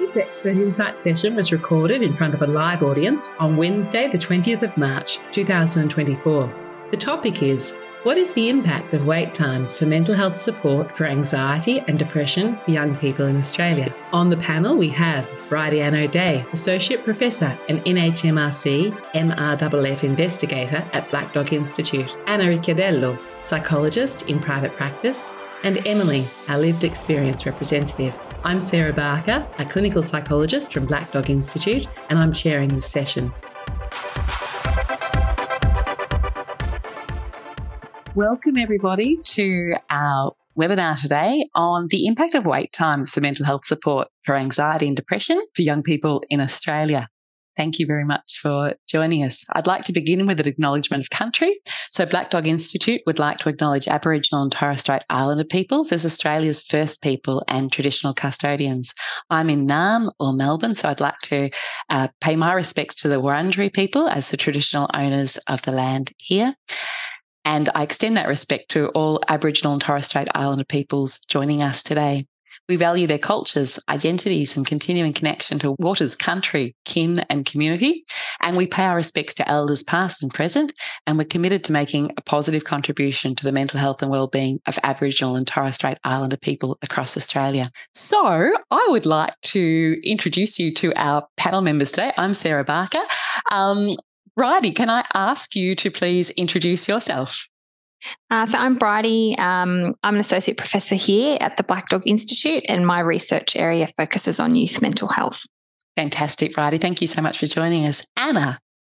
This Expert Insight session was recorded in front of a live audience on Wednesday, the 20th of March, 2024. The topic is, what is the impact of wait times for mental health support for anxiety and depression for young people in Australia? On the panel, we have Bridie-Ann O'Dea, Associate Professor and NHMRC MRFF Investigator at Black Dog Institute, Anna Ricciardello, Psychologist in private practice, and Emily, our lived experience representative. I'm Sarah Barker, a clinical psychologist from Black Dog Institute, and I'm chairing this session. Welcome everybody to our webinar today on the impact of wait times for mental health support for anxiety and depression for young people in Australia. Thank you very much for joining us. I'd like to begin with an acknowledgement of country. So Black Dog Institute would like to acknowledge Aboriginal and Torres Strait Islander peoples as Australia's first people and traditional custodians. I'm in Naarm or Melbourne, so I'd like to pay my respects to the Wurundjeri people as the traditional owners of the land here. And I extend that respect to all Aboriginal and Torres Strait Islander peoples joining us today. We value their cultures, identities, and continuing connection to waters, country, kin, and community. And we pay our respects to elders past and present. And we're committed to making a positive contribution to the mental health and wellbeing of Aboriginal and Torres Strait Islander people across Australia. So I would like to introduce you to our panel members today. I'm Sarah Barker. Bridie, can I ask you to please introduce yourself? So I'm Bridie. I'm an associate professor here at the Black Dog Institute, and my research area focuses on youth mental health. Fantastic, Bridie. Thank you so much for joining us. Anna.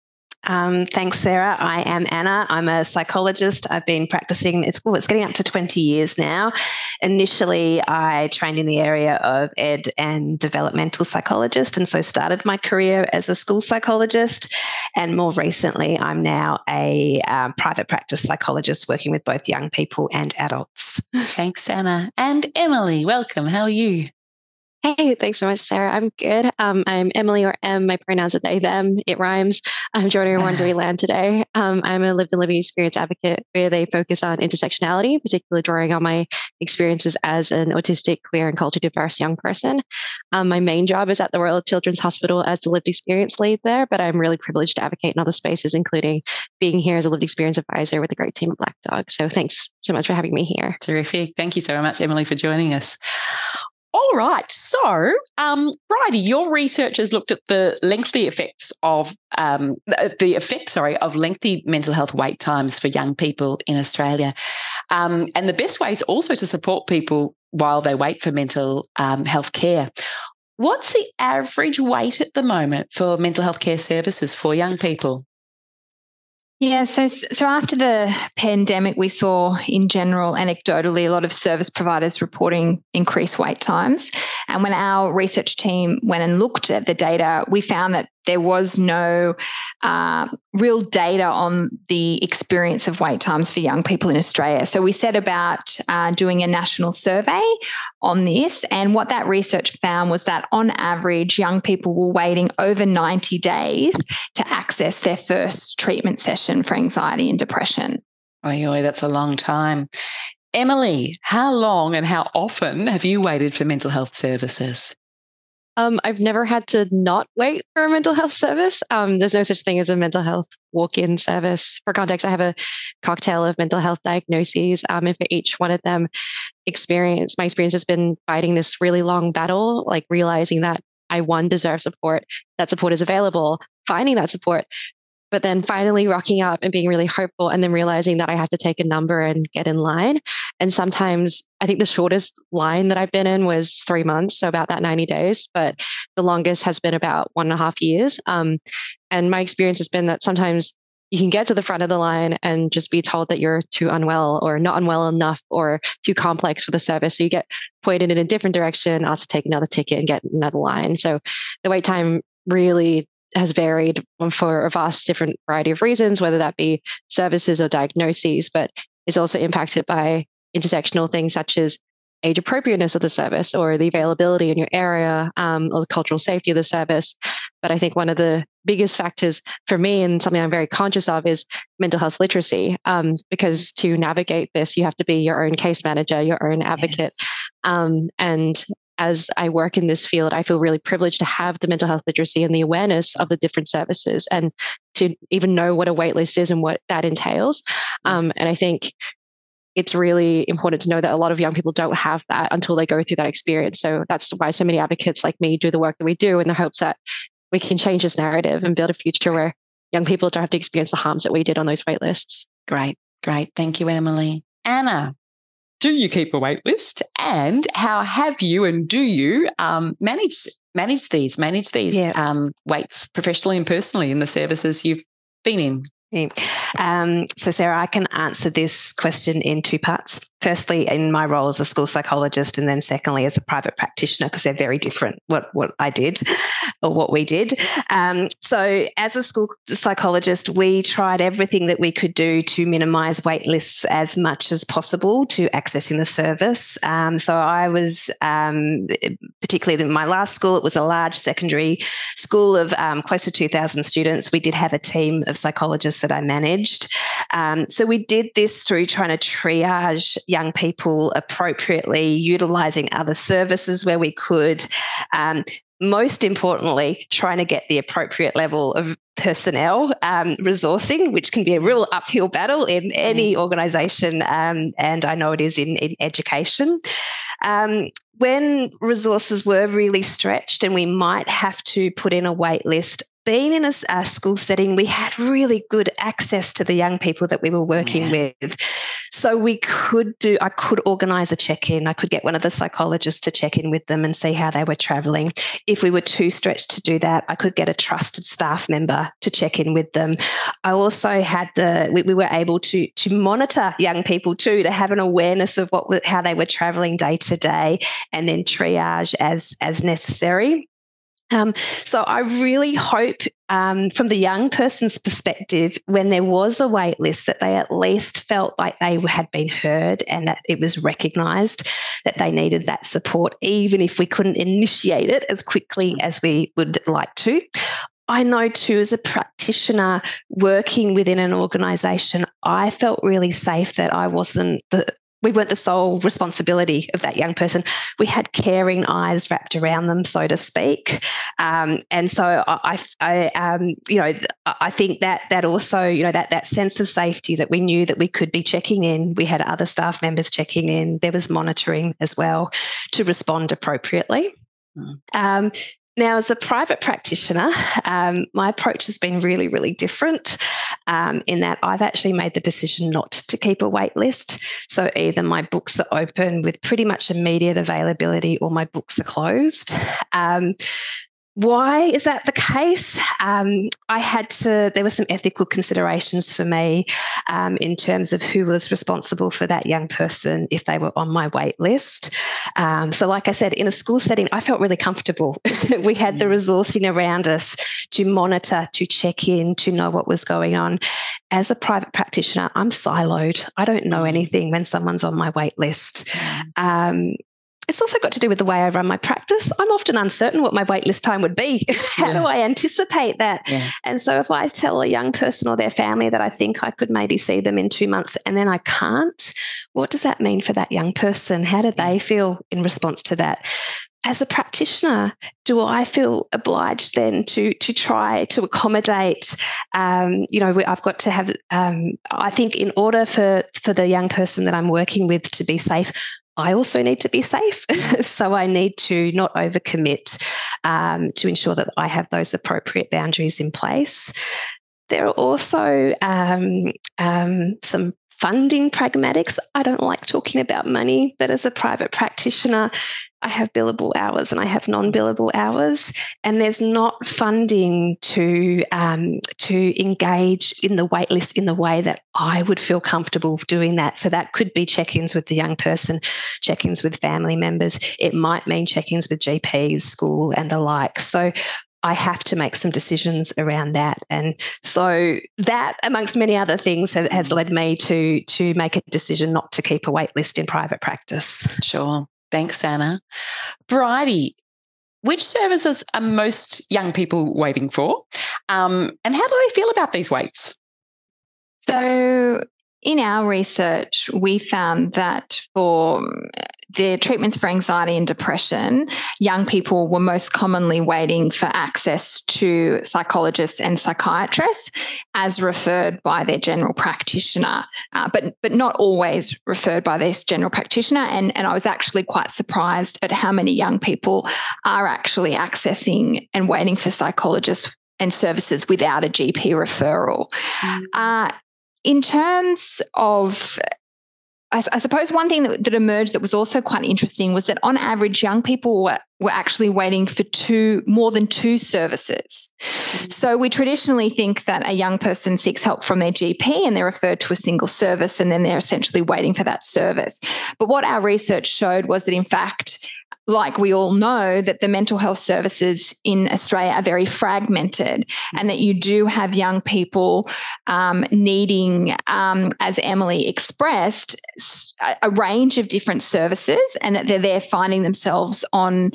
Thanks, Sarah. I am Anna. I'm a psychologist. I've been practicing, it's getting up to 20 years now. Initially, I trained in the area of ed and developmental psychologist, and so started my career as a school psychologist. And more recently, I'm now a private practice psychologist working with both young people and adults. Thanks, Anna. And Emily, welcome. How are you? Hey, thanks so much, Sarah. I'm good. I'm Emily, or M. My pronouns are they, them. It rhymes. I'm joining Wonderyland today. I'm a lived and living experience advocate where they focus on intersectionality, particularly drawing on my experiences as an autistic, queer, and culturally diverse young person. My main job is at the Royal Children's Hospital as the lived experience lead there, but I'm really privileged to advocate in other spaces, including being here as a lived experience advisor with a great team at Black Dog. So thanks so much for having me here. Terrific. Thank you so much, Emily, for joining us. All right. So, Bridie, your research has looked at the lengthy effects of of lengthy mental health wait times for young people in Australia, and the best ways also to support people while they wait for mental health care. What's the average wait at the moment for mental health care services for young people? Yeah, so after the pandemic, we saw in general, anecdotally, a lot of service providers reporting increased wait times. And when our research team went and looked at the data, we found that there was no real data on the experience of wait times for young people in Australia. So we set about doing a national survey on this. And what that research found was that on average, young people were waiting over 90 days to access their first treatment session for anxiety and depression. Oh, that's a long time. Emily, how long and how often have you waited for mental health services? I've never had to not wait for a mental health service. There's no such thing as a mental health walk-in service. For context, I have a cocktail of mental health diagnoses, and for each one of them, my experience has been fighting this really long battle, like realizing that I, one, deserve support, that support is available, finding that support, but then finally rocking up and being really hopeful, and then realizing that I have to take a number and get in line. And sometimes I think the shortest line that I've been in was 3 months, so about that 90 days, but the longest has been about 1.5 years. And my experience has been that sometimes you can get to the front of the line and just be told that you're too unwell or not unwell enough or too complex for the service. So you get pointed in a different direction, asked to take another ticket and get another line. So the wait time really has varied for a vast different variety of reasons, whether that be services or diagnoses, but is also impacted by intersectional things such as age appropriateness of the service or the availability in your area or the cultural safety of the service. But I think one of the biggest factors for me, and something I'm very conscious of, is mental health literacy, because to navigate this, you have to be your own case manager, your own advocate. Yes. And as I work in this field, I feel really privileged to have the mental health literacy and the awareness of the different services and to even know what a waitlist is and what that entails. Yes. And I think it's really important to know that a lot of young people don't have that until they go through that experience. So that's why so many advocates like me do the work that we do in the hopes that we can change this narrative and build a future where young people don't have to experience the harms that we did on those wait lists. Great. Thank you, Emily. Anna, do you keep a wait list? And how have you and do you manage these waits professionally and personally in the services you've been in? So, Sarah, I can answer this question in two parts. Firstly, in my role as a school psychologist, and then secondly, as a private practitioner, because they're very different, what I did or what we did. So as a school psychologist, we tried everything that we could do to minimise wait lists as much as possible to accessing the service. So I was, particularly in my last school, it was a large secondary school of close to 2,000 students. We did have a team of psychologists that I managed. So we did this through trying to triage young people appropriately, utilising other services where we could. Most importantly, trying to get the appropriate level of personnel resourcing, which can be a real uphill battle in any organisation, and I know it is in education. When resources were really stretched and we might have to put in a wait list, being in a school setting, we had really good access to the young people that we were working with. So I could organise a check-in. I could get one of the psychologists to check in with them and see how they were travelling. If we were too stretched to do that, I could get a trusted staff member to check in with them. I also had we were able to monitor young people too, to have an awareness of how they were travelling day to day, and then triage as necessary. So I really hope from the young person's perspective, when there was a wait list, that they at least felt like they had been heard and that it was recognised that they needed that support, even if we couldn't initiate it as quickly as we would like to. I know too, as a practitioner working within an organisation, I felt really safe that we weren't the sole responsibility of that young person. We had caring eyes wrapped around them, so to speak. And so I think that also, that sense of safety, that we knew that we could be checking in. We had other staff members checking in. There was monitoring as well to respond appropriately. Now, as a private practitioner, my approach has been really, really different in that I've actually made the decision not to keep a wait list. So either my books are open with pretty much immediate availability or my books are closed. Why is that the case? There were some ethical considerations for me in terms of who was responsible for that young person if they were on my wait list. So like I said, in a school setting, I felt really comfortable. We had the resourcing around us to monitor, to check in, to know what was going on. As a private practitioner, I'm siloed. I don't know anything when someone's on my wait list. It's also got to do with the way I run my practice. I'm often uncertain what my waitlist time would be. How do I anticipate that? Yeah. And so if I tell a young person or their family that I think I could maybe see them in 2 months and then I can't, what does that mean for that young person? How do they feel in response to that? As a practitioner, do I feel obliged then to try to accommodate? I've got to have, I think in order for the young person that I'm working with to be safe, I also need to be safe. So I need to not overcommit to ensure that I have those appropriate boundaries in place. There are also some funding pragmatics. I don't like talking about money, but as a private practitioner, I have billable hours and I have non-billable hours, and there's not funding to engage in the wait list in the way that I would feel comfortable doing that. So that could be check-ins with the young person, check-ins with family members. It might mean check-ins with GPs, school and the like. So I have to make some decisions around that. And so that, amongst many other things, has led me to make a decision not to keep a wait list in private practice. Sure. Thanks, Anna. Bridie, which services are most young people waiting for? And how do they feel about these waits? So in our research, we found that for the treatments for anxiety and depression, young people were most commonly waiting for access to psychologists and psychiatrists as referred by their general practitioner, but not always referred by this general practitioner. And I was actually quite surprised at how many young people are actually accessing and waiting for psychologists and services without a GP referral. In terms of, I suppose one thing that emerged that was also quite interesting was that on average, young people were actually waiting for more than two services. So we traditionally think that a young person seeks help from their GP and they're referred to a single service and then they're essentially waiting for that service. But what our research showed was that, in fact, like we all know, that the mental health services in Australia are very fragmented, and that you do have young people needing, as Emily expressed, a range of different services, and that they're there finding themselves on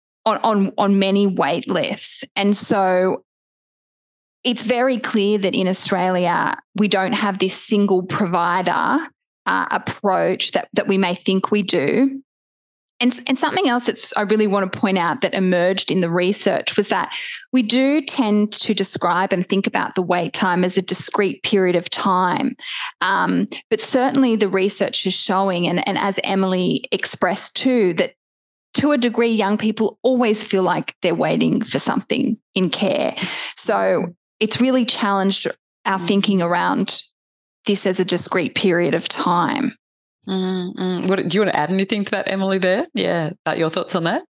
many wait lists. And so it's very clear that in Australia, we don't have this single provider approach that we may think we do. And something else that I really want to point out that emerged in the research was that we do tend to describe and think about the wait time as a discrete period of time. But certainly the research is showing, and as Emily expressed too, that to a degree, young people always feel like they're waiting for something in care. So it's really challenged our thinking around this as a discrete period of time. What, do you want to add anything to that, Emily, there? Yeah, about your thoughts on that?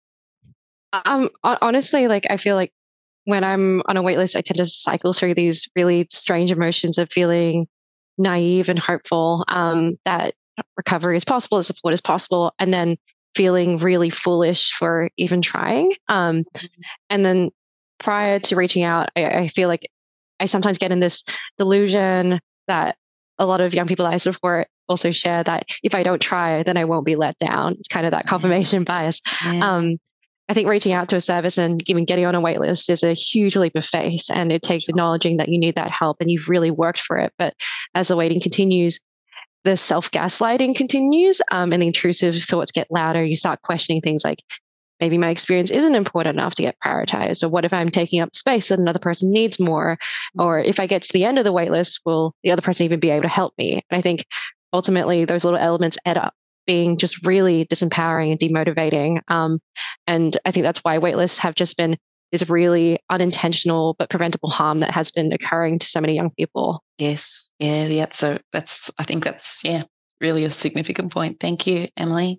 Honestly, I feel like when I'm on a wait list, I tend to cycle through these really strange emotions of feeling naive and hopeful that recovery is possible, that support is possible, and then feeling really foolish for even trying. And then prior to reaching out, I feel like I sometimes get in this delusion that a lot of young people I support also share, that if I don't try, then I won't be let down. It's kind of that confirmation bias. Yeah. I think reaching out to a service and even getting on a wait list is a huge leap of faith, and it takes acknowledging that you need that help and you've really worked for it. But as the waiting continues, the self-gaslighting continues, and the intrusive thoughts get louder. You start questioning things like, maybe my experience isn't important enough to get prioritized, or what if I'm taking up space that another person needs more? Or if I get to the end of the wait list, will the other person even be able to help me? And I think ultimately those little elements add up, being just really disempowering and demotivating. And I think that's why waitlists have just been this really unintentional but preventable harm that has been occurring to so many young people. Yes. Yeah. So I think that's really a significant point. Thank you, Emily.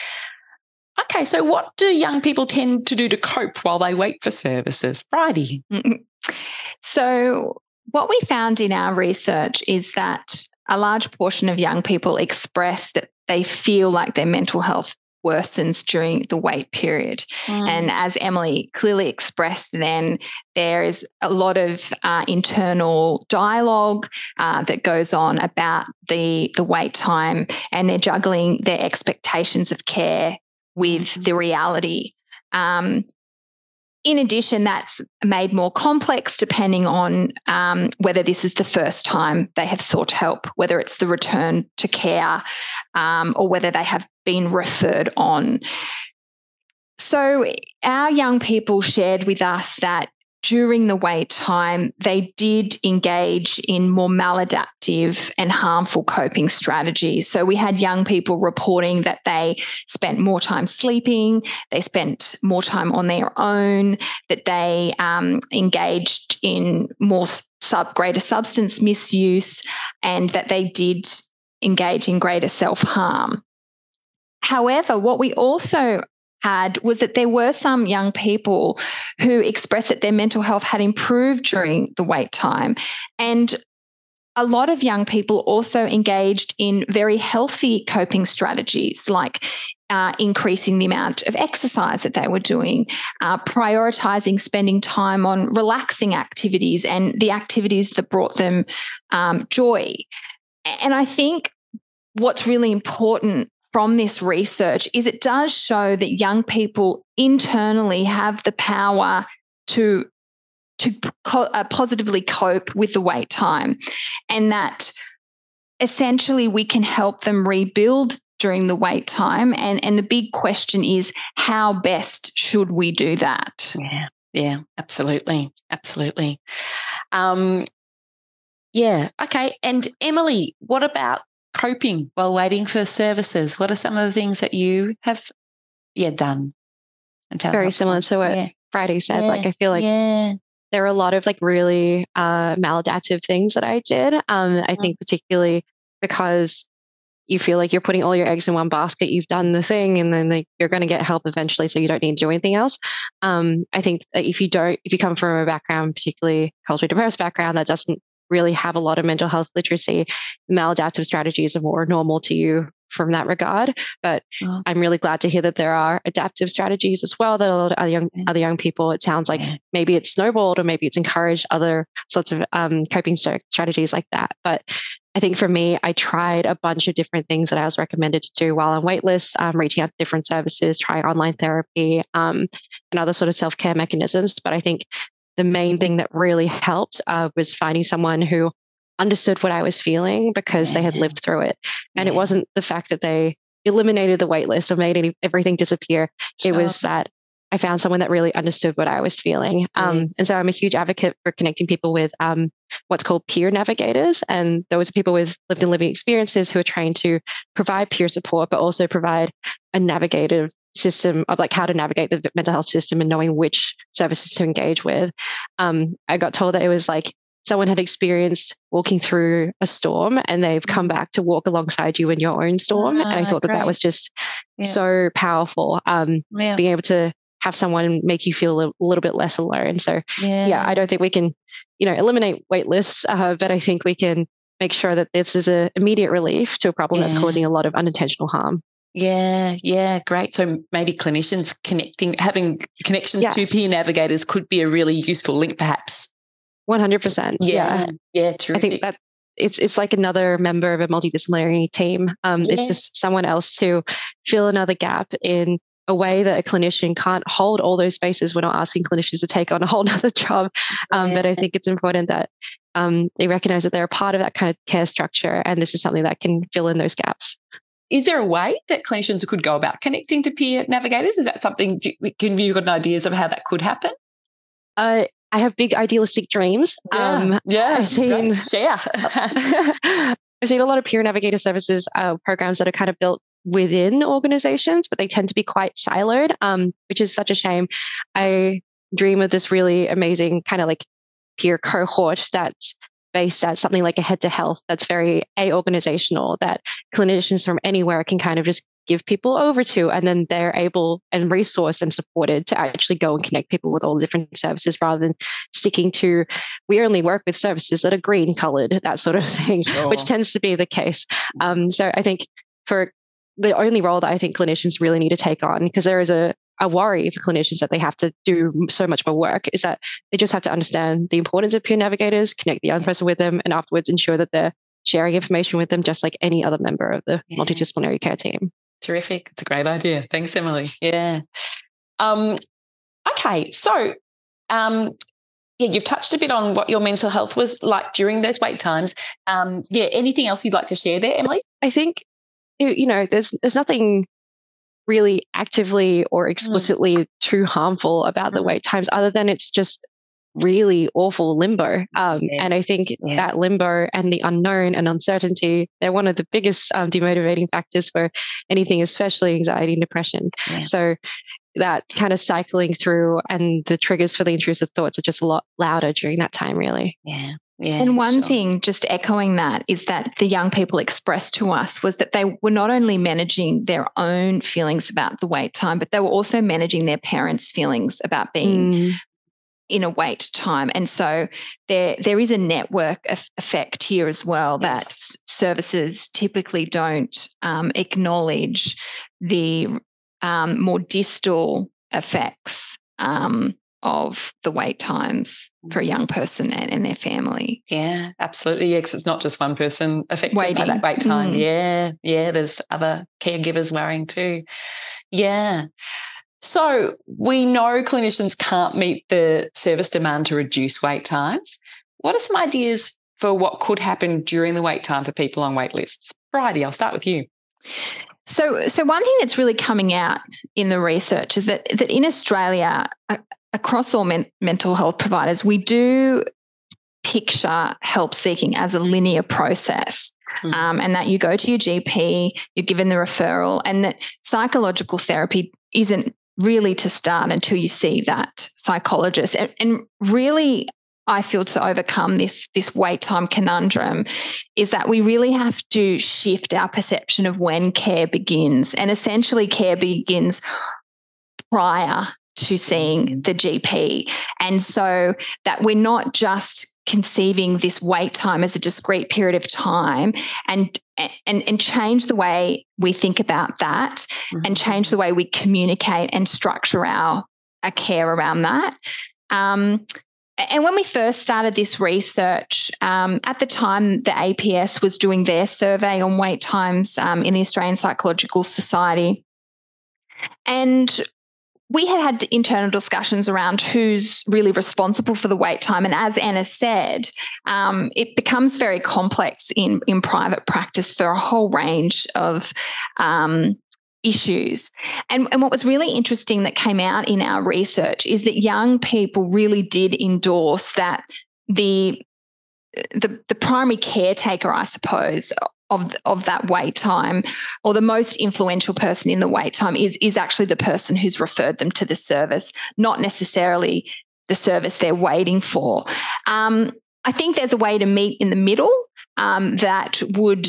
Okay, so what do young people tend to do to cope while they wait for services? Bridie. So what we found in our research is that a large portion of young people express that they feel like their mental health worsens during the wait period. And as Emily clearly expressed, then there is a lot of internal dialogue that goes on about the wait time, and they're juggling their expectations of care with the reality. In addition, that's made more complex depending on whether this is the first time they have sought help, whether it's the return to care, or whether they have been referred on. So our young people shared with us that during the wait time, they did engage in more maladaptive and harmful coping strategies. So we had young people reporting that they spent more time sleeping, they spent more time on their own, that they engaged in greater substance misuse, and that they did engage in greater self-harm. However, what we also had was that there were some young people who expressed that their mental health had improved during the wait time. And a lot of young people also engaged in very healthy coping strategies, like increasing the amount of exercise that they were doing, prioritizing spending time on relaxing activities and the activities that brought them joy. And I think what's really important from this research is it does show that young people internally have the power to positively cope with the wait time, and that essentially we can help them rebuild during the wait time. And the big question is, how best should we do that? Yeah, absolutely. Absolutely. Okay. And Emily, what about coping while waiting for services? What are some of the things that you have done? Very similar to what Friday said. Like, I feel like there are a lot of like really maladaptive things that I did. I think particularly because you feel like you're putting all your eggs in one basket, you've done the thing, and then like you're going to get help eventually, so you don't need to do anything else. I think that if you come from a background, particularly culturally diverse background, that doesn't really have a lot of mental health literacy, maladaptive strategies are more normal to you from that regard. But I'm really glad to hear that there are adaptive strategies as well that a lot of other young people, it sounds like maybe it's snowballed or maybe it's encouraged other sorts of coping strategies like that. But I think for me, I tried a bunch of different things that I was recommended to do while on wait lists, reaching out to different services, trying online therapy, and other sort of self-care mechanisms. But I think the main thing that really helped was finding someone who understood what I was feeling because they had lived through it. And it wasn't the fact that they eliminated the wait list or made everything disappear. It was that I found someone that really understood what I was feeling. And so I'm a huge advocate for connecting people with what's called peer navigators. And those are people with lived and living experiences who are trained to provide peer support, but also provide a navigative system of like how to navigate the mental health system and knowing which services to engage with. I got told that it was like someone had experienced walking through a storm and they've come back to walk alongside you in your own storm. And I thought that was just so powerful. Being able to have someone make you feel a little bit less alone. So I don't think we can, eliminate wait lists, but I think we can make sure that this is an immediate relief to a problem that's causing a lot of unintentional harm. Yeah, great. So maybe clinicians having connections to peer navigators could be a really useful link, perhaps. 100%. Yeah, terrific. I think that it's like another member of a multidisciplinary team. It's just someone else to fill another gap in a way that a clinician can't hold all those spaces. We're not asking clinicians to take on a whole other job, but I think it's important that they recognize that they're a part of that kind of care structure, and this is something that can fill in those gaps. Is there a way that clinicians could go about connecting to peer navigators? Is that something, have you got ideas of how that could happen? I have big idealistic dreams. I've seen share. I've seen a lot of peer navigator services programs that are kind of built within organizations, but they tend to be quite siloed, which is such a shame. I dream of this really amazing kind of like peer cohort that's based at something like a Head to Health that's very organizational, that clinicians from anywhere can kind of just give people over to, and then they're able and resourced and supported to actually go and connect people with all the different services rather than sticking to, we only work with services that are green colored, that sort of thing, which tends to be the case. So I think for the only role that I think clinicians really need to take on, because there is a worry for clinicians that they have to do so much more work, is that they just have to understand the importance of peer navigators, connect the young person with them, and afterwards ensure that they're sharing information with them just like any other member of the multidisciplinary care team. Terrific. It's a great idea. Thanks, Emily. Yeah. Okay. So, you've touched a bit on what your mental health was like during those wait times. Anything else you'd like to share there, Emily? I think, there's nothing really actively or explicitly too harmful about the wait times, other than it's just really awful limbo. And I think that limbo and the unknown and uncertainty, they're one of the biggest demotivating factors for anything, especially anxiety and depression. So that kind of cycling through and the triggers for the intrusive thoughts are just a lot louder during that time, really. And one thing, just echoing that, is that the young people expressed to us was that they were not only managing their own feelings about the wait time, but they were also managing their parents' feelings about being in a wait time. And so there is a network effect here as well, that services typically don't acknowledge the more distal effects of the wait times for a young person and their family. Yeah, absolutely. Yeah, because it's not just one person affected by that wait time. Yeah, there's other caregivers worrying too. Yeah. So we know clinicians can't meet the service demand to reduce wait times. What are some ideas for what could happen during the wait time for people on wait lists? Bridie, I'll start with you. So one thing that's really coming out in the research is that in Australia, across all mental health providers, we do picture help seeking as a linear process. And that you go to your GP, you're given the referral, and that psychological therapy isn't really to start until you see that psychologist. And really, I feel to overcome this wait time conundrum is that we really have to shift our perception of when care begins. And essentially, care begins prior to seeing the GP. And so that we're not just conceiving this wait time as a discrete period of time and change the way we think about that and change the way we communicate and structure our care around that. And when we first started this research, at the time, the APS was doing their survey on wait times in the Australian Psychological Society. And we had internal discussions around who's really responsible for the wait time. And as Anna said, it becomes very complex in private practice for a whole range of issues. And what was really interesting that came out in our research is that young people really did endorse that the primary caretaker, I suppose, of that wait time, or the most influential person in the wait time is actually the person who's referred them to the service, not necessarily the service they're waiting for. I think there's a way to meet in the middle that would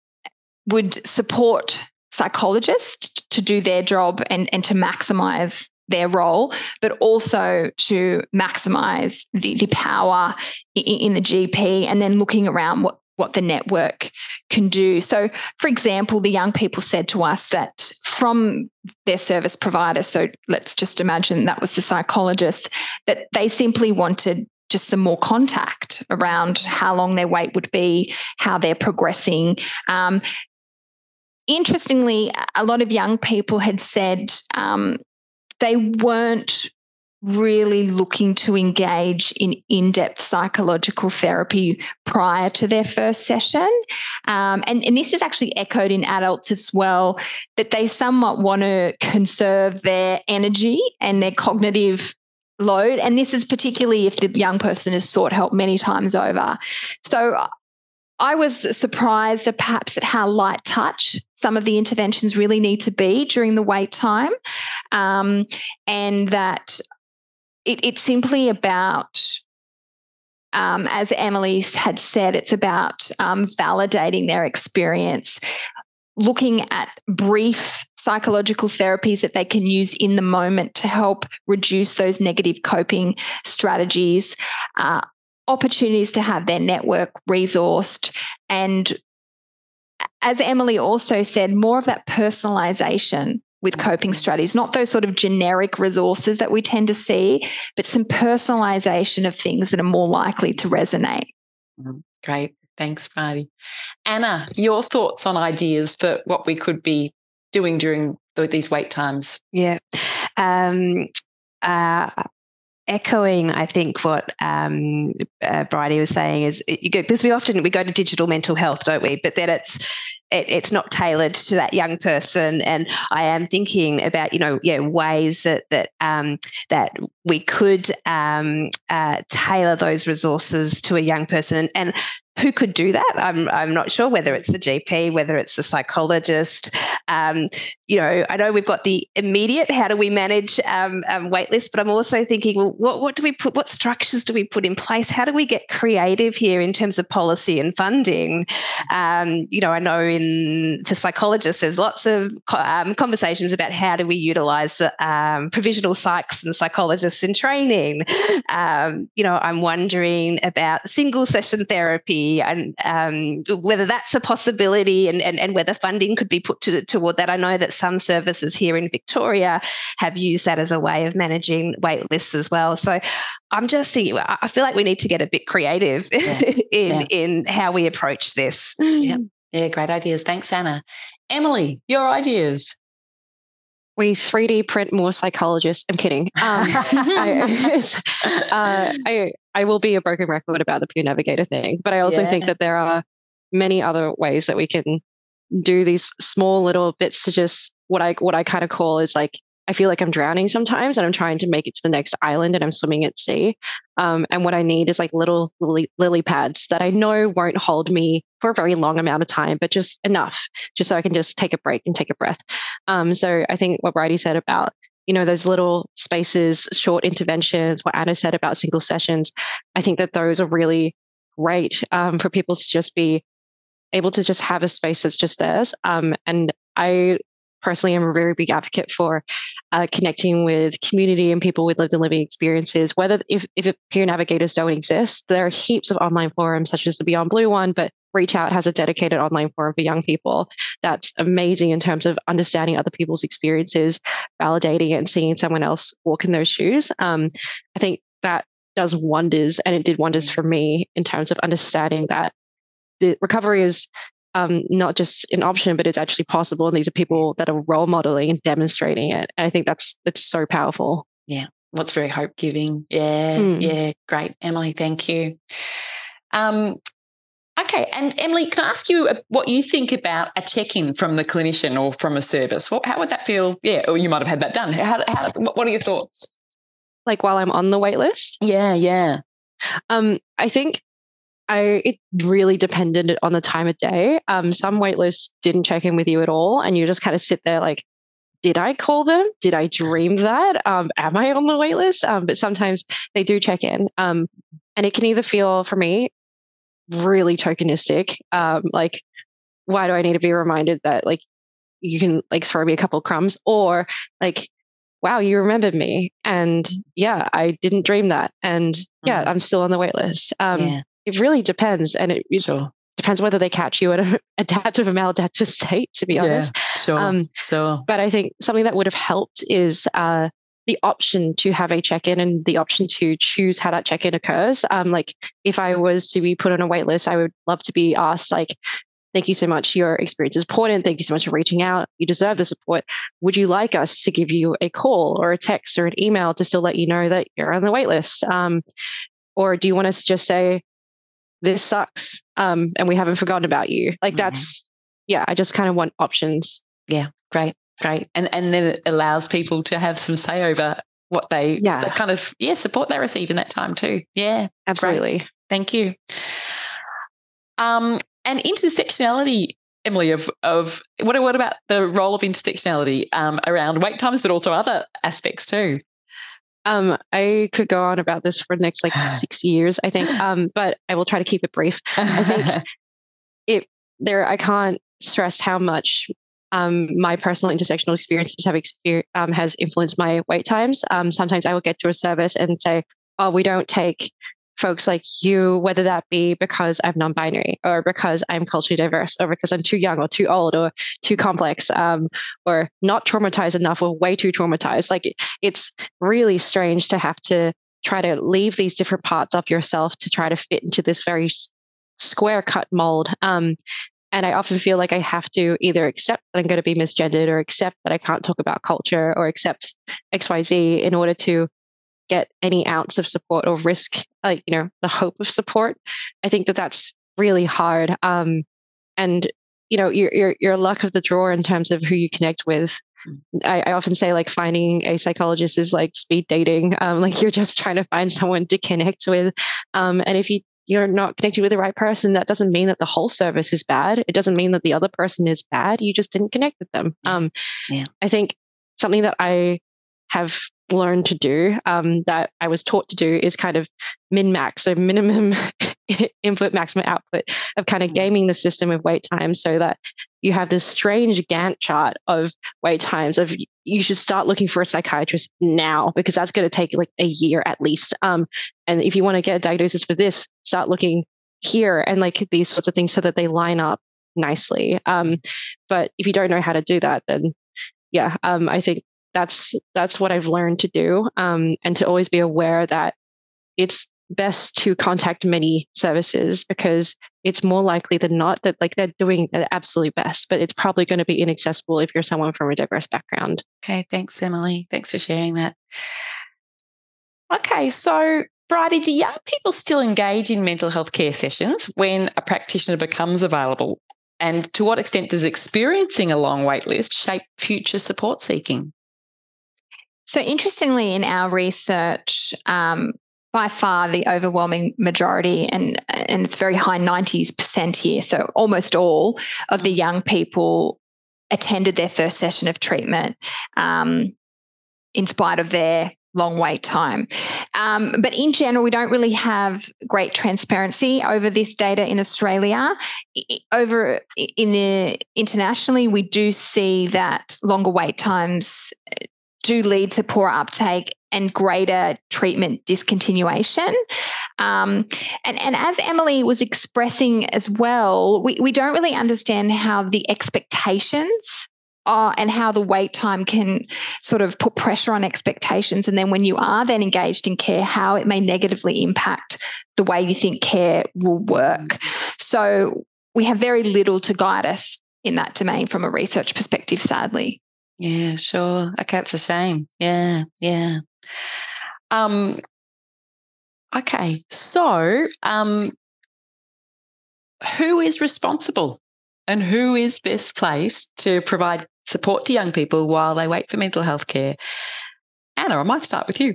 support psychologists to do their job and to maximise their role, but also to maximise the power in the GP, and then looking around what the network can do. So, for example, the young people said to us that from their service provider, so let's just imagine that was the psychologist, that they simply wanted just some more contact around how long their wait would be, how they're progressing. Interestingly, a lot of young people had said they weren't really looking to engage in in-depth psychological therapy prior to their first session. And this is actually echoed in adults as well, that they somewhat want to conserve their energy and their cognitive load. And this is particularly if the young person has sought help many times over. So I was surprised perhaps at how light touch some of the interventions really need to be during the wait time, and that it's simply about, as Emily had said, it's about validating their experience, looking at brief psychological therapies that they can use in the moment to help reduce those negative coping strategies, opportunities to have their network resourced, and as Emily also said, more of that personalisation with coping strategies, not those sort of generic resources that we tend to see, but some personalisation of things that are more likely to resonate. Great. Thanks, Marty. Anna, your thoughts on ideas for what we could be doing during these wait times? Yeah. Echoing, I think, what Bridie was saying is, because we go to digital mental health, don't we? But then it's not tailored to that young person. And I am thinking about, ways that we could tailor those resources to a young person. And who could do that? I'm not sure, whether it's the GP, whether it's the psychologist. I know we've got the immediate, how do we manage wait lists, but I'm also thinking, well, what structures do we put in place? How do we get creative here in terms of policy and funding? I know for psychologists, there's lots of conversations about how do we utilise provisional psychs and psychologists in training. I'm wondering about single session therapy, and whether that's a possibility, and whether funding could be put toward that. I know that some services here in Victoria have used that as a way of managing wait lists as well. So I'm just thinking, I feel like we need to get a bit creative in how we approach this. Yeah, great ideas. Thanks, Anna. Emily, your ideas? We 3D print more psychologists. I'm kidding. I will be a broken record about the Peer Navigator thing, but I also think that there are many other ways that we can do these small little bits to just what I kind of call is like, I feel like I'm drowning sometimes and I'm trying to make it to the next island and I'm swimming at sea. And what I need is like little lily pads that I know won't hold me for a very long amount of time, but just enough, just so I can just take a break and take a breath. So I think what Bridie said about, those little spaces, short interventions, what Anna said about single sessions, I think that those are really great for people to just be able to just have a space that's just theirs. And I personally am a very big advocate for connecting with community and people with lived and living experiences. Whether if peer navigators don't exist, there are heaps of online forums such as the Beyond Blue one, but Reach Out has a dedicated online forum for young people. That's amazing in terms of understanding other people's experiences, validating it, and seeing someone else walk in those shoes. I think that does wonders, and it did wonders for me in terms of understanding that the recovery is not just an option, but it's actually possible. And these are people that are role modeling and demonstrating it. And I think it's so powerful. Yeah. Well, it's very hope giving. Yeah. Yeah. Great. Emily, thank you. Okay. And Emily, can I ask you what you think about a check-in from the clinician or from a service? How would that feel? Yeah. Or you might have had that done. What are your thoughts? Like while I'm on the wait list? Yeah. Yeah. I think it really depended on the time of day. Some waitlists didn't check in with you at all, and you just kind of sit there like, did I call them? Did I dream that? Am I on the waitlist? But sometimes they do check in, and it can either feel, for me, really tokenistic, like, why do I need to be reminded that like you can like throw me a couple of crumbs, or like, wow, you remembered me, and yeah, I didn't dream that, and yeah, I'm still on the waitlist. It really depends, and it depends whether they catch you at an adaptive or maladaptive state, to be honest. Sure. But I think something that would have helped is the option to have a check-in and the option to choose how that check-in occurs. Like if I was to be put on a wait list, I would love to be asked like, thank you so much. Your experience is important. Thank you so much for reaching out. You deserve the support. Would you like us to give you a call or a text or an email to still let you know that you're on the wait list? Or do you want us to just say, this sucks, and we haven't forgotten about you? Like that's, I just kind of want options. Yeah, great. And then it allows people to have some say over what they kind of, support they receive in that time too. Yeah, absolutely. Great. Thank you. And intersectionality, Emily, of what about the role of intersectionality around wait times, but also other aspects too? I could go on about this for the next 6 years, I think, but I will try to keep it brief. I think I can't stress how much my personal intersectional experiences has influenced my wait times. Sometimes I will get to a service and say, oh, we don't take folks like you, whether that be because I'm non-binary or because I'm culturally diverse or because I'm too young or too old or too complex or not traumatized enough or way too traumatized. Like it's really strange to have to try to leave these different parts of yourself to try to fit into this very square cut mold. And I often feel like I have to either accept that I'm going to be misgendered or accept that I can't talk about culture or accept XYZ in order to get any ounce of support or risk, the hope of support. I think that that's really hard. And, your luck of the draw in terms of who you connect with. I often say like finding a psychologist is like speed dating. Like you're just trying to find someone to connect with. And if you're not connecting with the right person, that doesn't mean that the whole service is bad. It doesn't mean that the other person is bad. You just didn't connect with them. I think something that I have learned to do, that I was taught to do, is kind of min-max, so minimum input, maximum output, of kind of gaming the system of wait times so that you have this strange Gantt chart of wait times of you should start looking for a psychiatrist now because that's going to take like a year at least. And if you want to get a diagnosis for this, start looking here, and like these sorts of things so that they line up nicely. But if you don't know how to do that, then I think that's what I've learned to do, and to always be aware that it's best to contact many services because it's more likely than not that like they're doing their absolute best, but it's probably going to be inaccessible if you're someone from a diverse background. Okay, thanks, Emily. Thanks for sharing that. Okay, so Bridie, do young people still engage in mental health care sessions when a practitioner becomes available? And to what extent does experiencing a long wait list shape future support seeking? So interestingly, in our research, by far the overwhelming majority, and it's very high 90% here, so almost all of the young people attended their first session of treatment in spite of their long wait time. But in general, we don't really have great transparency over this data in Australia. Internationally, we do see that longer wait times do lead to poor uptake and greater treatment discontinuation. And as Emily was expressing as well, we don't really understand how the expectations are and how the wait time can sort of put pressure on expectations. And then when you are then engaged in care, how it may negatively impact the way you think care will work. So we have very little to guide us in that domain from a research perspective, sadly. Yeah, sure. Okay, it's a shame. Yeah. Okay, so who is responsible and who is best placed to provide support to young people while they wait for mental health care? Anna, I might start with you.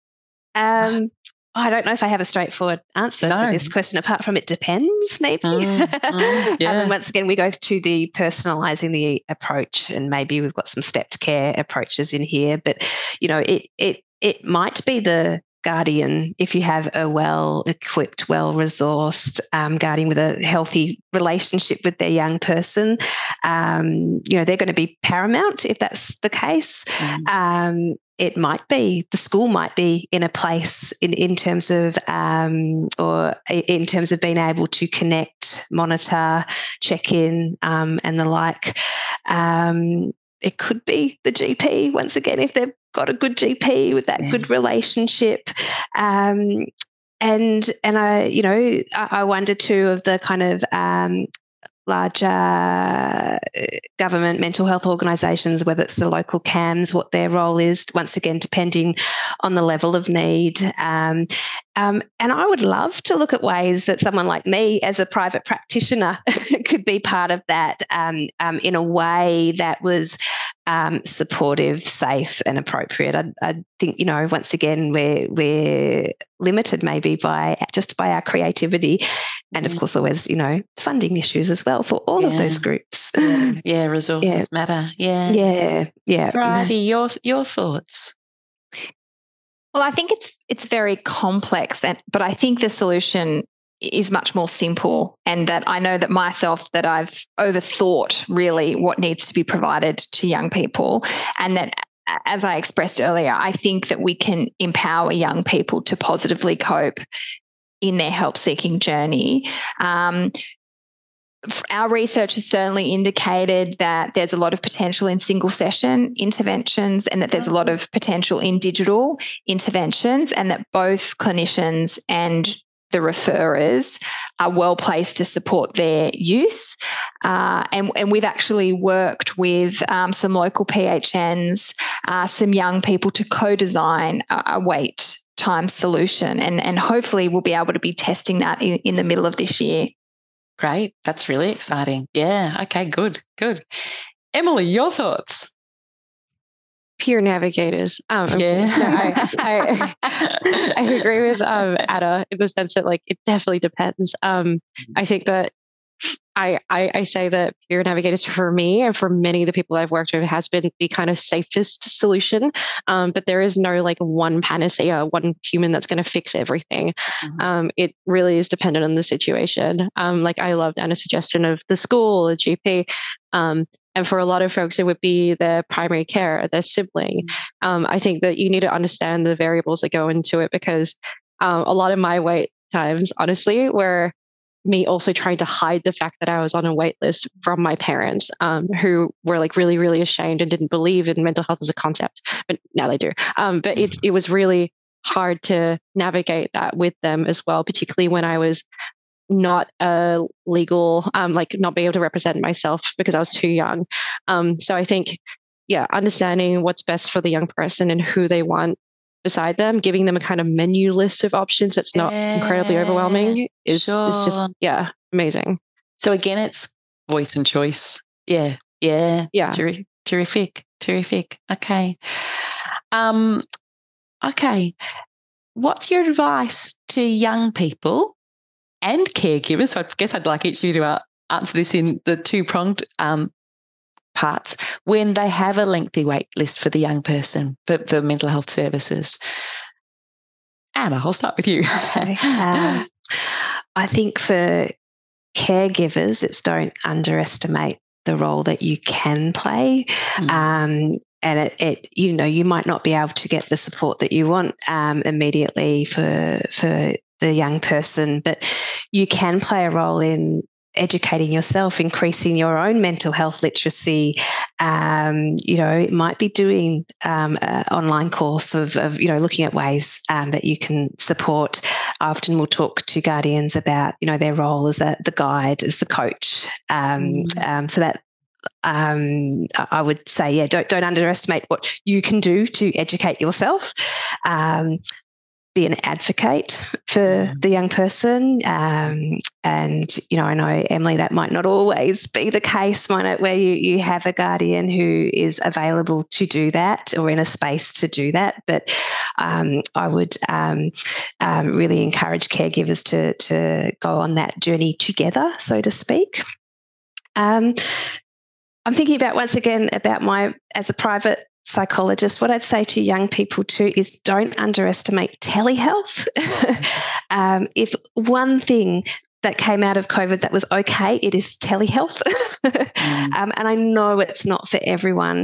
I don't know if I have a straightforward answer to this question, apart from it depends, maybe. Yeah. And once again, we go to the personalising the approach, and maybe we've got some stepped care approaches in here. But, you know, it might be the guardian, if you have a well-equipped, well-resourced guardian with a healthy relationship with their young person, you know, they're going to be paramount if that's the case. It might be the school might be in a place in terms of or in terms of being able to connect, monitor, check in, and the like. It could be the GP once again if they've got a good GP with that good relationship. And I wonder too of the kind of larger government mental health organisations, whether it's the local CAMs, what their role is, once again, depending on the level of need. And I would love to look at ways that someone like me as a private practitioner could be part of that in a way that was supportive, safe and appropriate. I think, you know, once again, we're limited maybe by our creativity and of course always, you know, funding issues as well for all of those groups. Yeah, resources matter. Yeah. Bridie, your thoughts? Well, I think it's very complex, but I think the solution is much more simple, and that I know that myself that I've overthought really what needs to be provided to young people, and that, as I expressed earlier, I think that we can empower young people to positively cope in their help-seeking journey. Our research has certainly indicated that there's a lot of potential in single session interventions, and that there's a lot of potential in digital interventions, and that both clinicians and the referrers are well placed to support their use. And we've actually worked with some local PHNs, some young people to co-design a wait time solution. And hopefully we'll be able to be testing that in the middle of this year. Great. That's really exciting. Yeah. Okay, good. Emily, your thoughts? Peer navigators. I agree with Ada in the sense that, like, it definitely depends. I think that I say that peer navigators for me and for many of the people I've worked with has been the kind of safest solution. But there is no like one panacea, one human that's going to fix everything. It really is dependent on the situation. Like I loved Anna's suggestion of the school, the GP. And for a lot of folks, it would be their primary care, their sibling. I think that you need to understand the variables that go into it, because a lot of my wait times, honestly, were me also trying to hide the fact that I was on a wait list from my parents, who were like really, really ashamed and didn't believe in mental health as a concept, but now they do. But it was really hard to navigate that with them as well, particularly when I was not a legal, like not being able to represent myself because I was too young. So I think, understanding what's best for the young person and who they want beside them, giving them a kind of menu list of options that's not incredibly overwhelming is just, amazing. So again, voice and choice. Yeah. Terrific. Okay. Okay. What's your advice to young people and caregivers? So I guess I'd like each of you to answer this in the two-pronged parts when they have a lengthy wait list for the young person for mental health services. Anna, I'll start with you. Okay. I think for caregivers, it's don't underestimate the role that you can play. And it you might not be able to get the support that you want immediately for the young person, but you can play a role in educating yourself, increasing your own mental health literacy. It might be doing an online course of looking at ways that you can support. I often will talk to guardians about, their role as the guide, as the coach. So that I would say, don't underestimate what you can do to educate yourself. Be an advocate for the young person. And, I know, Emily, that might not always be the case, might it, where you have a guardian who is available to do that or in a space to do that. But I would really encourage caregivers to go on that journey together, so to speak. I'm thinking about, once again, about as a private psychologist, what I'd say to young people too is don't underestimate telehealth. If one thing that came out of COVID that was okay, it is telehealth. And I know it's not for everyone,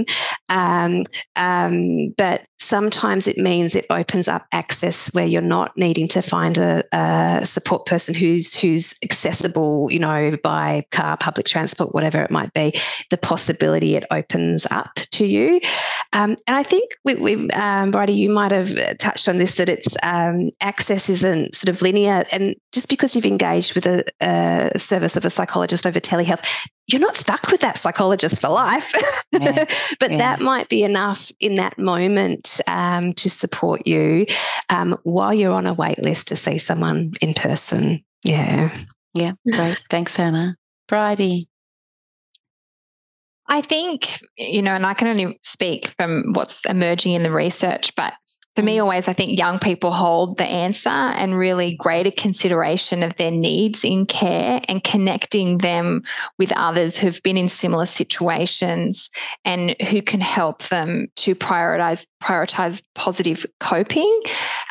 but sometimes it means it opens up access where you're not needing to find a support person who's accessible, by car, public transport, whatever it might be. The possibility it opens up to you. And I think Bridie, you might have touched on this, that it's access isn't sort of linear, and just because you've engaged with a service of a psychologist over telehealth, you're not stuck with that psychologist for life. But that might be enough in that moment to support you while you're on a wait list to see someone in person. Yeah. Yeah, great. Thanks, Anna. Bridie. I think, and I can only speak from what's emerging in the research, but for me, always, I think young people hold the answer and really greater consideration of their needs in care and connecting them with others who've been in similar situations and who can help them to prioritize positive coping.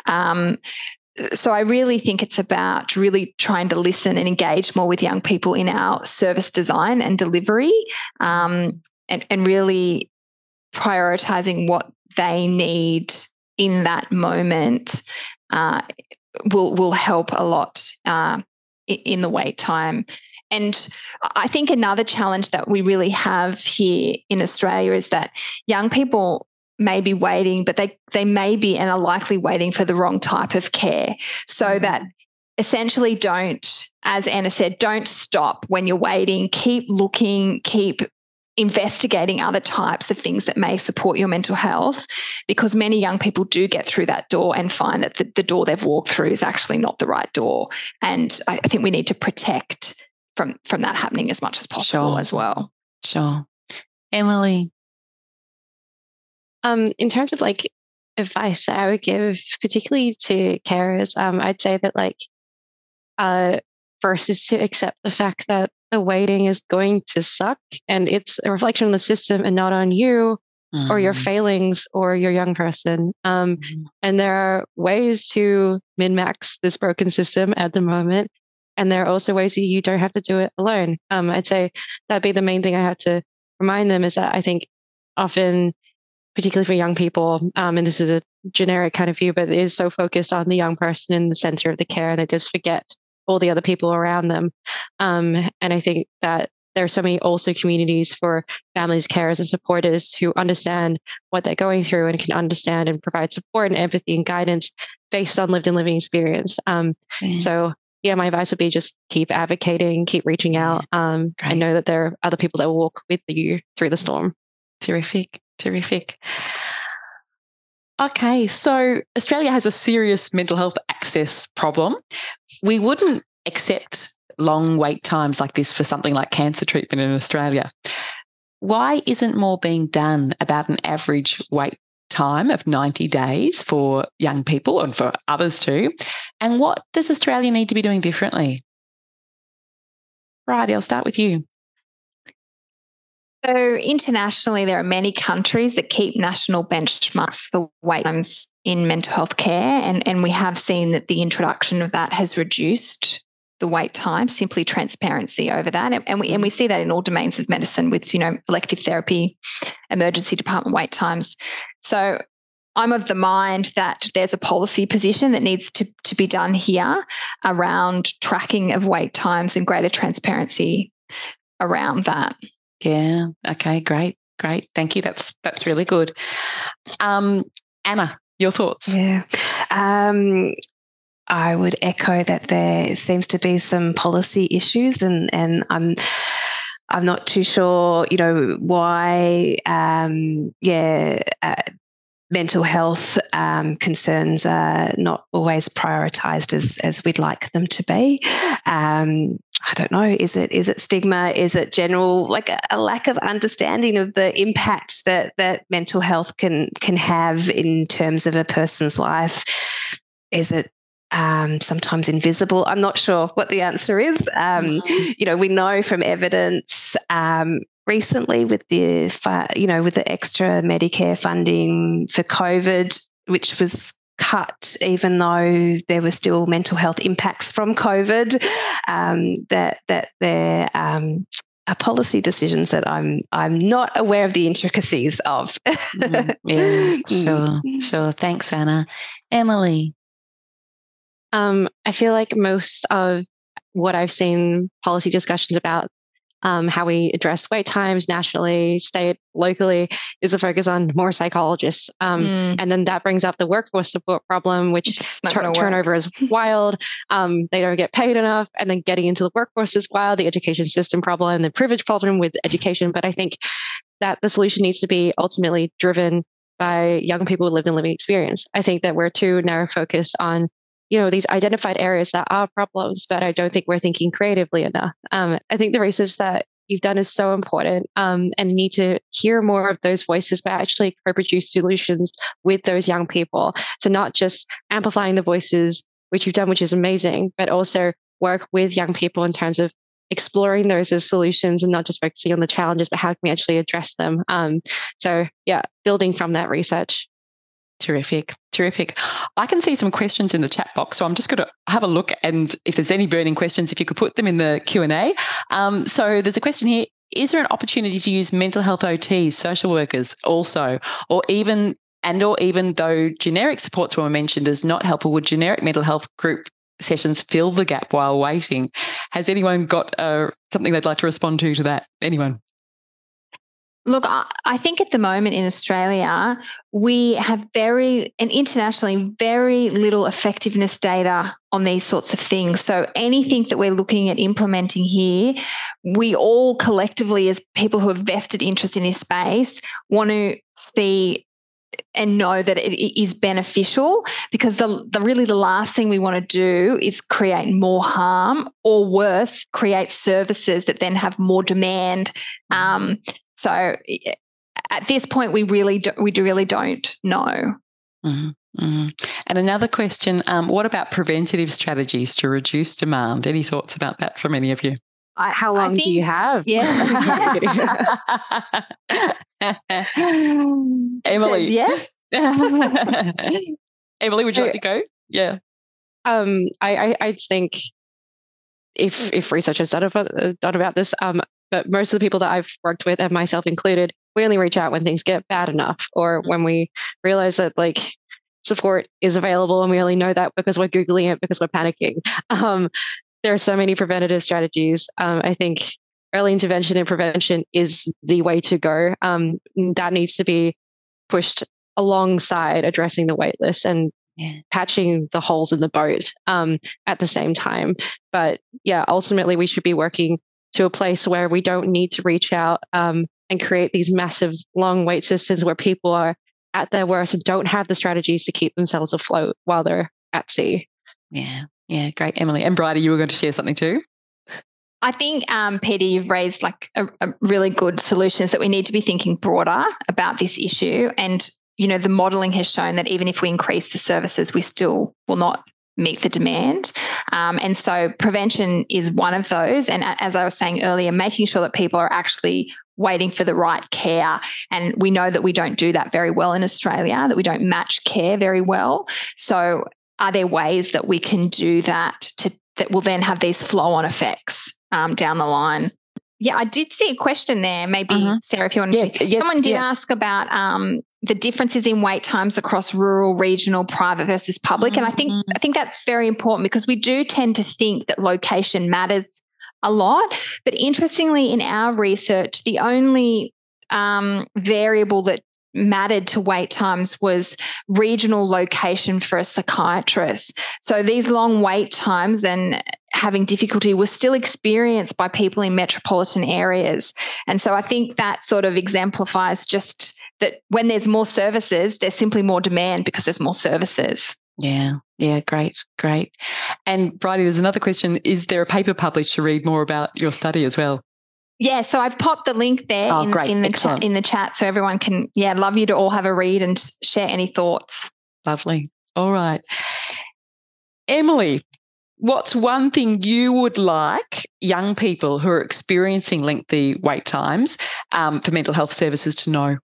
So I really think it's about really trying to listen and engage more with young people in our service design and delivery, and really prioritizing what they need in that moment will help a lot in the wait time. And I think another challenge that we really have here in Australia is that young people may be waiting, but they may be and are likely waiting for the wrong type of care. So that essentially don't, as Anna said, don't stop when you're waiting. Keep looking, keep investigating other types of things that may support your mental health, because many young people do get through that door and find that the door they've walked through is actually not the right door. And I think we need to protect from that happening as much as possible as well. Sure. Emily. In terms of advice I would give, particularly to carers, I'd say that first is to accept the fact that the waiting is going to suck, and it's a reflection on the system and not on you or your failings or your young person. And there are ways to min-max this broken system at the moment, and there are also ways that you don't have to do it alone. I'd say that'd be the main thing I have to remind them, is that I think often, particularly for young people, and this is a generic kind of view, but it is so focused on the young person in the center of the care, and they just forget all the other people around them. And I think that there are so many also communities for families, carers, and supporters who understand what they're going through and can understand and provide support and empathy and guidance based on lived and living experience. So my advice would be just keep advocating, keep reaching out, and know that there are other people that will walk with you through the storm. Terrific. Okay, so Australia has a serious mental health access problem. We wouldn't accept long wait times like this for something like cancer treatment in Australia. Why isn't more being done about an average wait time of 90 days for young people and for others too? And what does Australia need to be doing differently? Bridie, I'll start with you. So internationally, there are many countries that keep national benchmarks for wait times in mental health care. And we have seen that the introduction of that has reduced the wait time, simply transparency over that. And we see that in all domains of medicine with, elective therapy, emergency department wait times. So I'm of the mind that there's a policy position that needs to be done here around tracking of wait times and greater transparency around that. Yeah. Okay. Great. Thank you. That's really good. Anna, your thoughts? Yeah. I would echo that there seems to be some policy issues, and I'm not too sure, why. Mental health concerns are not always prioritised as we'd like them to be. I don't know. Is it stigma? Is it general, like a lack of understanding of the impact that mental health can have in terms of a person's life? Is it sometimes invisible? I'm not sure what the answer is. We know from evidence recently with the extra Medicare funding for COVID, which was cut even though there were still mental health impacts from COVID, that there are policy decisions that I'm not aware of the intricacies of. Yeah, sure. Thanks, Anna. Emily. I feel like most of what I've seen policy discussions about how we address wait times nationally, state, locally, is a focus on more psychologists. And then that brings up the workforce support problem, which turnover is wild. They don't get paid enough. And then getting into the workforce is wild, the education system problem, the privilege problem with education. But I think that the solution needs to be ultimately driven by young people with lived and living experience. I think that we're too narrow focused on these identified areas that are problems, but I don't think we're thinking creatively enough. I think the research that you've done is so important, and need to hear more of those voices, but actually co-produce solutions with those young people. So not just amplifying the voices, which you've done, which is amazing, but also work with young people in terms of exploring those as solutions and not just focusing on the challenges, but how can we actually address them? Building from that research. Terrific. I can see some questions in the chat box, so I'm just going to have a look, and if there's any burning questions, if you could put them in the Q&A. So there's a question here. Is there an opportunity to use mental health OTs, social workers also, or even though generic supports were mentioned as not helpful, would generic mental health group sessions fill the gap while waiting? Has anyone got something they'd like to respond to that? Anyone? Look, I think at the moment in Australia, we have internationally, very little effectiveness data on these sorts of things. So anything that we're looking at implementing here, we all collectively, as people who have vested interest in this space, want to see and know that it is beneficial, because the last thing we want to do is create more harm, or worse, create services that then have more demand. So at this point, we really don't know. Mm-hmm. Mm-hmm. And another question, what about preventative strategies to reduce demand? Any thoughts about that from any of you? How long do you have? Yeah. Emily. Says yes. Emily, would you like to go? Yeah. I think if research has done about this, but most of the people that I've worked with, and myself included, we only reach out when things get bad enough, or when we realize that support is available, and we only know that because we're Googling it because we're panicking. There are so many preventative strategies. I think early intervention and prevention is the way to go. That needs to be pushed alongside addressing the wait list and patching the holes in the boat at the same time. But ultimately we should be working to a place where we don't need to reach out and create these massive long wait systems where people are at their worst and don't have the strategies to keep themselves afloat while they're at sea. Yeah, great, Emily. And Bridie, you were going to share something too? I think, Peter, you've raised like a really good solution, is that we need to be thinking broader about this issue. And, the modelling has shown that even if we increase the services, we still will not meet the demand. And so prevention is one of those. And as I was saying earlier, making sure that people are actually waiting for the right care. And we know that we don't do that very well in Australia, that we don't match care very well. So are there ways that we can do that that will then have these flow-on effects down the line? Yeah, I did see a question there. Maybe, Sarah, if you want to someone did ask about the differences in wait times across rural, regional, private versus public. And I think that's very important, because we do tend to think that location matters a lot. But interestingly, in our research, the only variable that mattered to wait times was regional location for a psychiatrist. So these long wait times and having difficulty was still experienced by people in metropolitan areas. And so I think that sort of exemplifies just that when there's more services, there's simply more demand because there's more services. Yeah, great. And Bridie, there's another question. Is there a paper published to read more about your study as well? Yeah, so I've popped the link there in the chat, so everyone can, love you to all have a read and share any thoughts. Lovely. All right. Emily, what's one thing you would like young people who are experiencing lengthy wait times for mental health services to know?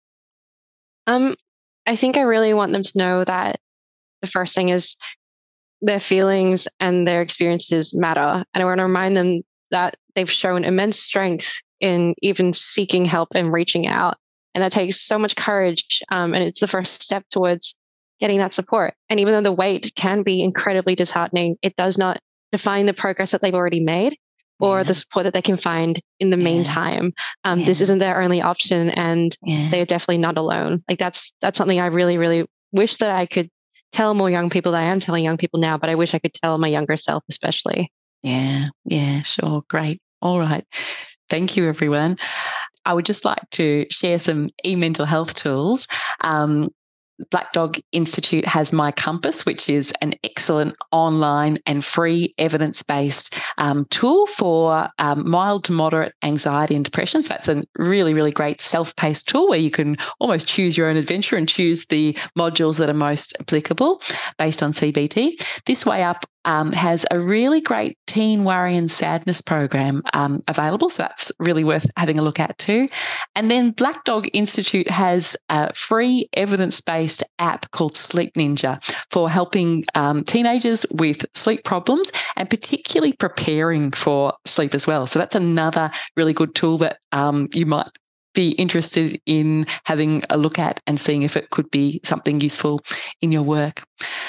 I think I really want them to know that the first thing is their feelings and their experiences matter. And I want to remind them that they've shown immense strength in even seeking help and reaching out. And that takes so much courage. And it's the first step towards getting that support. And even though the wait can be incredibly disheartening, it does not define the progress that they've already made or the support that they can find in the meantime. This isn't their only option, and they're definitely not alone. Like that's something I really, really wish that I could tell more young people that I am telling young people now, but I wish I could tell my younger self especially. Yeah, sure. Great. All right. Thank you, everyone. I would just like to share some e-mental health tools. Black Dog Institute has My Compass, which is an excellent online and free evidence-based tool for mild to moderate anxiety and depression. So that's a really, really great self-paced tool where you can almost choose your own adventure and choose the modules that are most applicable based on CBT. This Way Up has a really great teen worry and sadness program available. So that's really worth having a look at too. And then Black Dog Institute has a free evidence-based app called Sleep Ninja for helping teenagers with sleep problems and particularly preparing for sleep as well. So that's another really good tool that you might be interested in having a look at and seeing if it could be something useful in your work.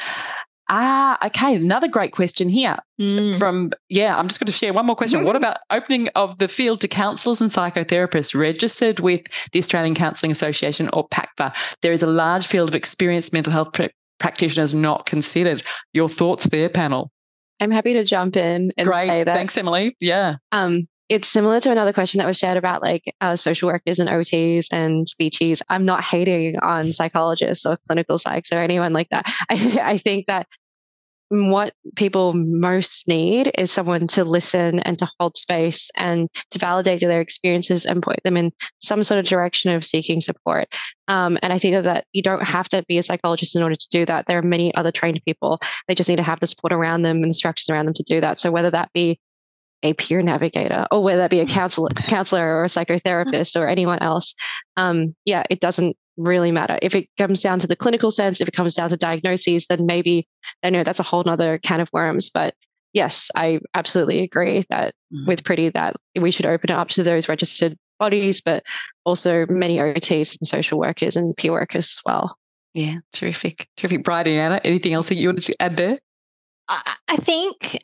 Okay. Another great question here I'm just going to share one more question. What about opening of the field to counsellors and psychotherapists registered with the Australian Counselling Association or PACFA? There is a large field of experienced mental health practitioners not considered. Your thoughts there, panel? I'm happy to jump in and say that. Thanks, Emily. Yeah. It's similar to another question that was shared about social workers and OTs and speechies. I'm not hating on psychologists or clinical psychs or anyone like that. I think that what people most need is someone to listen and to hold space and to validate their experiences and point them in some sort of direction of seeking support. And I think that you don't have to be a psychologist in order to do that. There are many other trained people. They just need to have the support around them and the structures around them to do that. So whether that be a peer navigator or whether that be a counselor or a psychotherapist or anyone else, it doesn't really matter. If it comes down to the clinical sense, if it comes down to diagnoses, then maybe I know that's a whole nother can of worms. But yes, I absolutely agree that with Pretty that we should open it up to those registered bodies, but also many OTs and social workers and peer workers as well. Yeah, terrific. Bridie and Anna, anything else that you wanted to add there? I think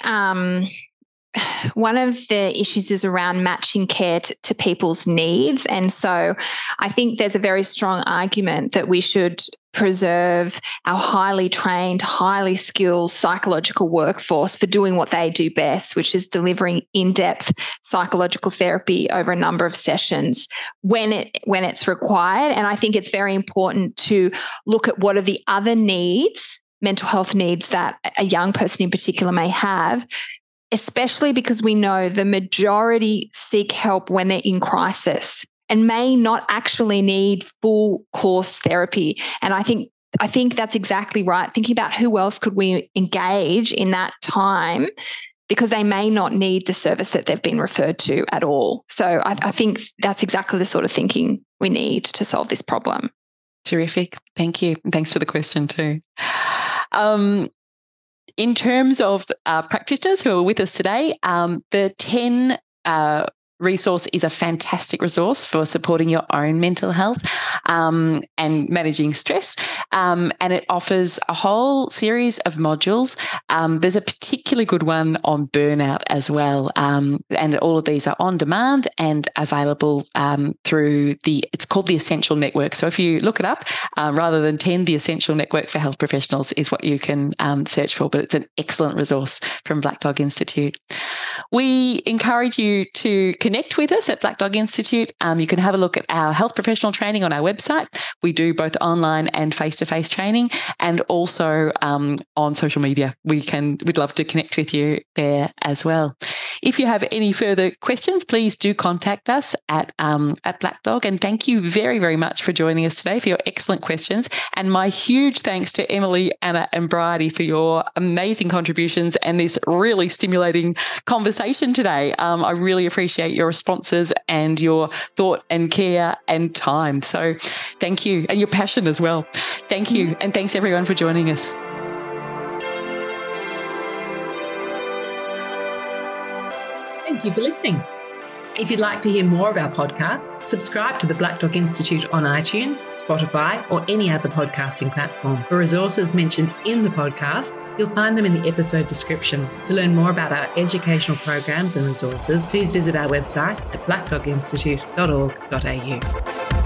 one of the issues is around matching care to people's needs. And so I think there's a very strong argument that we should preserve our highly trained, highly skilled psychological workforce for doing what they do best, which is delivering in-depth psychological therapy over a number of sessions when it's required. And I think it's very important to look at what are the other needs, mental health needs that a young person in particular may have, especially because we know the majority seek help when they're in crisis and may not actually need full course therapy. And I think that's exactly right. Thinking about who else could we engage in that time, because they may not need the service that they've been referred to at all. So I think that's exactly the sort of thinking we need to solve this problem. Terrific. Thank you. And thanks for the question too. In terms of practitioners who are with us today, the 10 resource is a fantastic resource for supporting your own mental health and managing stress. And it offers a whole series of modules. There's a particularly good one on burnout as well. And all of these are on demand and available through it's called the Essential Network. So if you look it up, rather than 10, the Essential Network for Health Professionals is what you can search for, but it's an excellent resource from Black Dog Institute. We encourage you to connect with us at Black Dog Institute. You can have a look at our health professional training on our website. We do both online and face-to-face training, and also on social media. We'd love to connect with you there as well. If you have any further questions, please do contact us at Black Dog. And thank you very, very much for joining us today, for your excellent questions. And my huge thanks to Emily, Anna and Bridie for your amazing contributions and this really stimulating conversation today. I really appreciate your responses and your thought and care and time. So thank you, and your passion as well. Thank you. And thanks everyone for joining us. Thank you for listening. If you'd like to hear more of our podcast, subscribe to the Black Dog Institute on iTunes, Spotify, or any other podcasting platform. For resources mentioned in the podcast, you'll find them in the episode description. To learn more about our educational programs and resources, please visit our website at blackdoginstitute.org.au.